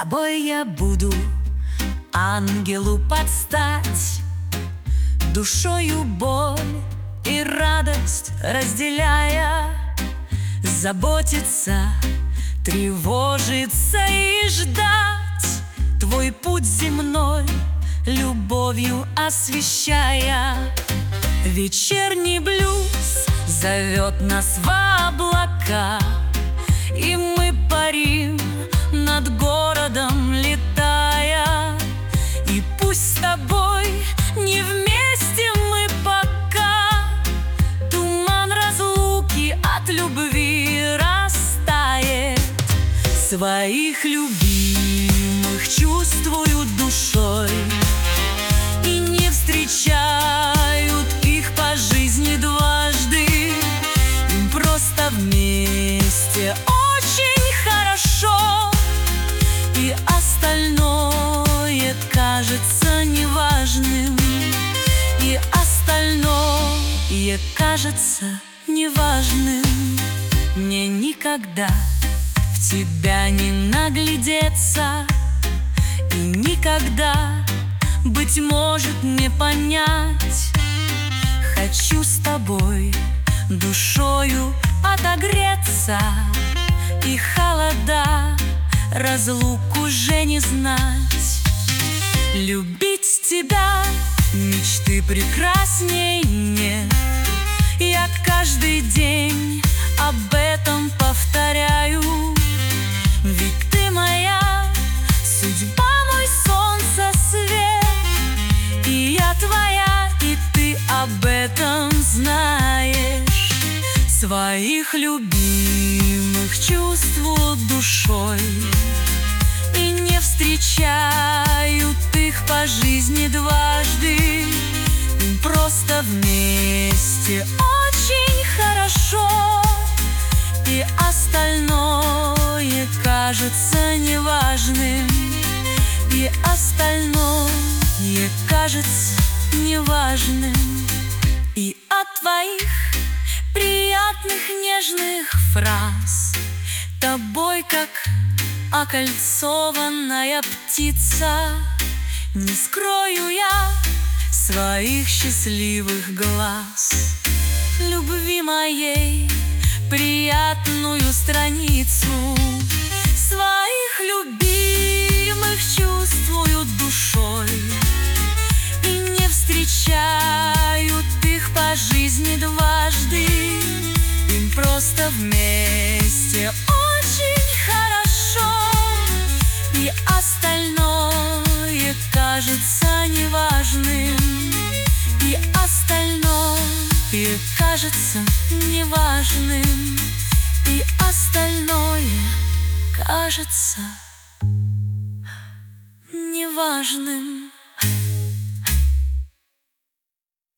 тобой я буду ангелу подстать, душою боль и радость разделяя, заботиться, тревожиться и ждать, твой путь земной любовью освещая. Вечерний блюз зовет нас в облака, и мы парим над городом летая. И пусть с тобой не вместе мы пока, туман разлуки от любви растает. Своих любимых чувствую душой, и не встречают их по жизни дважды. Им просто вместе очень хорошо, и остальное кажется неважным. И остальное кажется неважным. Мне никогда в тебя не наглядеться, и никогда, быть может, не понять. Хочу с тобой душою отогреться, и холода разлук уже не знать. Любить тебя мечты прекрасней нет. Я каждый день об этом повторяю, ведь ты моя судьба, мой солнце свет, и я твоя, и ты об этом знаешь. Своих любимых чувствую душой, и не встречают их по жизни дважды. Им просто вместе очень хорошо, и остальное кажется неважным. И остальное кажется неважным. И от твоих приятных нежных фраз тобой, как окольцованная птица, не скрою я своих счастливых глаз. Любви моей приятную страницу, своих любимых чувствую душой, и не встречают их по жизни дважды. Им просто вместе очень хорошо, и остальное кажется неважным. И остальное кажется неважным. И остальное кажется неважным.